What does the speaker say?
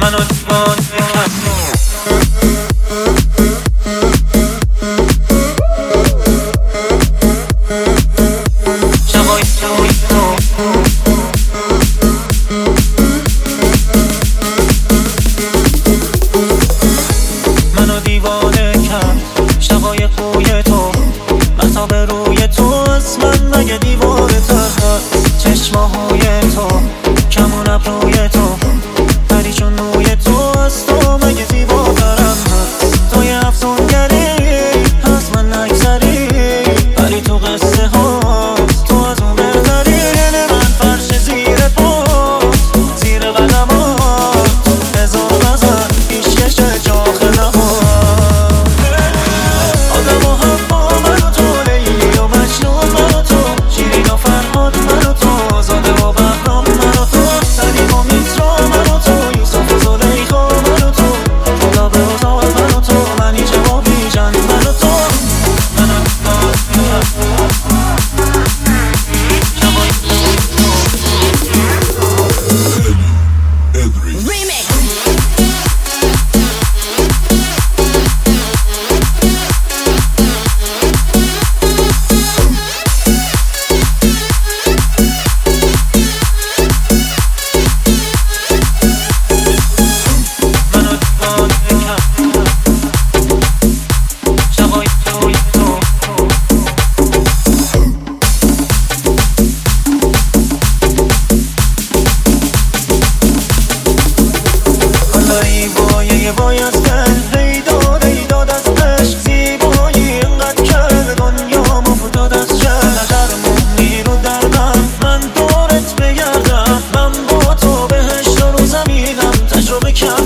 منو دیوانه کرد. شبای توی تو منو دیوانه کرد. شبای خوی تو مهتاب روی تو از من مگه دیوانه تر هست. چشماهای تو کمون ابروی تو پریشون روی تو از تو مگه زیباترم هست. توی افسونگری از من نگذری ولی تو قصه هاست تو از اون بهتری. من فرش زیر پاست زیر قدمات هزار غزل پیشکش چاخ نهاد. آدم و حوا من و تو لیلی و مجنون من و تو شیرین و فرهاد من و تو زاده و بهرام من و تو سلیم و میترا من و تو یوسف و زلیخا من و تو گلاب و زار من و تو منیژه و بیژن من و تو. داد از عشق زیبایی اینقدر کرد دنیا ما فتاد از شهر. نظرمونی رو دردم من دورت بگردم من با تو بهشت رو زمینم تجربه کردم.